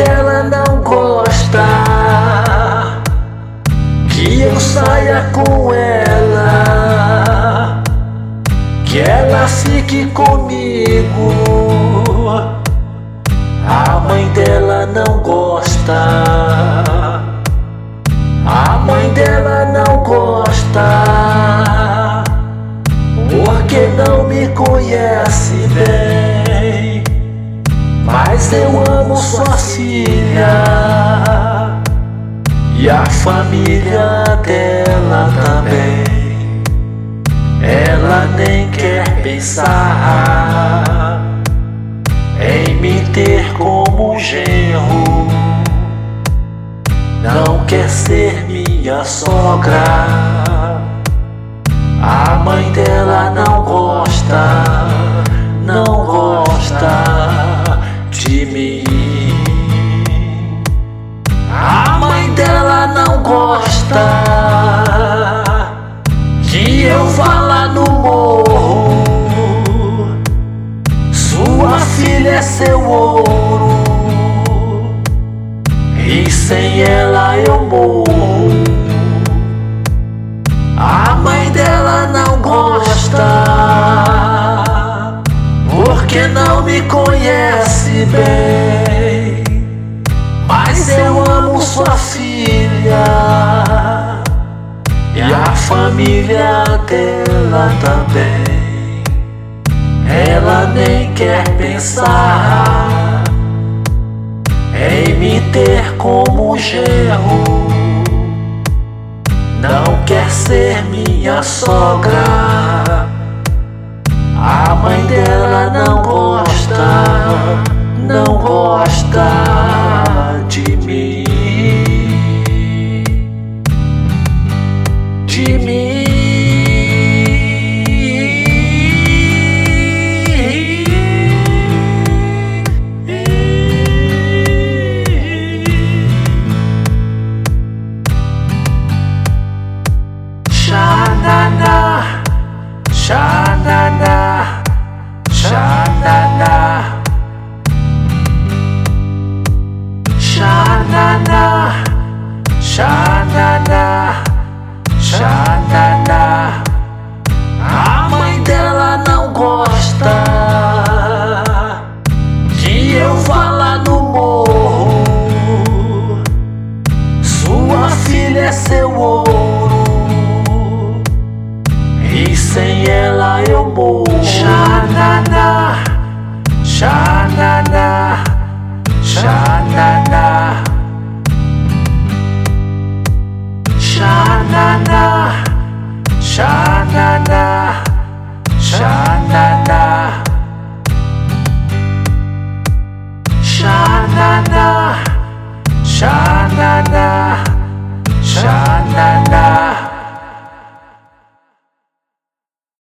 dela não gosta que eu saia com ela, que ela fique comigo. A mãe dela não gosta, a mãe dela não gosta, porque não me conhece bem. Mas eu amo sua filha e a família dela também. Ela nem quer pensar em me ter como genro, não quer ser minha sogra. A mãe dela não gosta, não gosta de mim. A mãe dela não gosta que eu vá lá no morro. Sua filha é seu ouro e sem ela eu morro. A mãe dela não gosta porque não me conhece bem. Mas eu amo sua filha e a família dela também. Ela nem quer pensar em me ter como genro, não quer ser minha sogra. A mãe dela não gosta, não gosta de mim, de mim. Xanana, xanana, xanana, xanana, xanana, xanana.